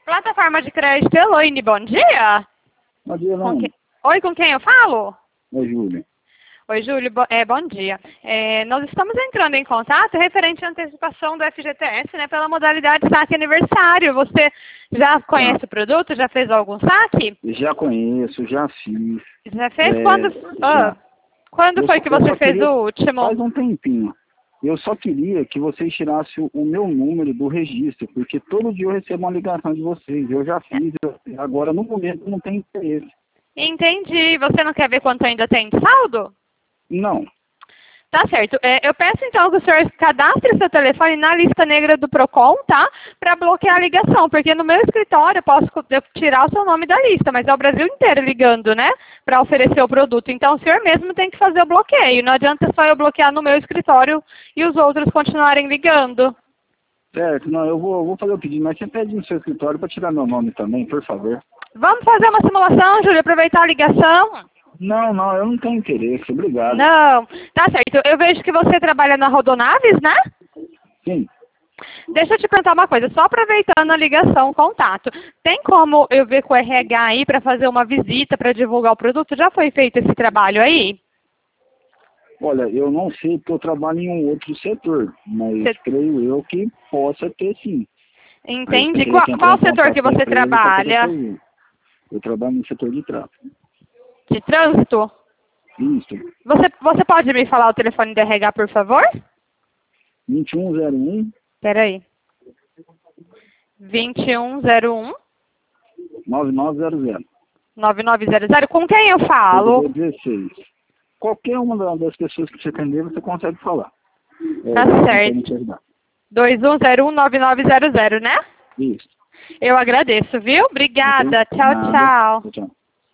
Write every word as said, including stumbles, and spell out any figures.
Plataforma de crédito Eloine, bom dia. Bom dia, Com Eloine. que... Oi, com quem eu falo? Oi, Júlia. Oi, Júlio, bo... é, bom dia. É, nós estamos entrando em contato referente à antecipação do F G T S, né, pela modalidade saque aniversário. Você já conhece Ah. o produto? Já fez algum saque? Já conheço, já fiz. Já fez? É, Quando, ah, já. quando Eu foi só- que eu você só fez queria- o último? Faz um tempinho. Eu só queria que vocês tirassem o meu número do registro, porque todo dia eu recebo uma ligação de vocês. Eu já fiz, eu- agora no momento não tem interesse. Entendi. Você não quer ver quanto ainda tem de saldo? Não. Tá certo. É, eu peço então que o senhor cadastre seu telefone na lista negra do Procon, tá? Para bloquear a ligação, porque no meu escritório eu posso eu tirar o seu nome da lista, mas é o Brasil inteiro ligando, né? Para oferecer o produto. Então o senhor mesmo tem que fazer o bloqueio. Não adianta só eu bloquear no meu escritório e os outros continuarem ligando. Certo, não, eu vou, eu vou fazer o pedido, mas você pede no seu escritório para tirar meu nome também, por favor. Vamos fazer uma simulação, Júlia, aproveitar a ligação? Não, não, eu não tenho interesse, obrigado. Não. Tá certo. Eu vejo que você trabalha na Rodonaves, né? Sim. Deixa eu te perguntar uma coisa, só aproveitando a ligação, o contato. Tem como eu ver com o R H aí para fazer uma visita para divulgar o produto? Já foi feito esse trabalho aí? Olha, eu não sei porque eu trabalho em um outro setor, mas Cê... creio eu que possa ter sim. Entendi. Qual, qual setor que você trabalha? Eu trabalho no setor de tráfego. De trânsito? Isso. Você, você pode me falar o telefone do R H, por favor? vinte e um zero um. Espera aí. vinte e um zero um. nove nove zero zero. nove nove zero zero. Com quem eu falo? dezesseis. Qualquer uma das pessoas que você atender, você consegue falar. Tá é, certo. dois um zero um nove nove zero zero, né? Isso. Eu agradeço, viu? Obrigada. Tchau, Nada. tchau. Tchau.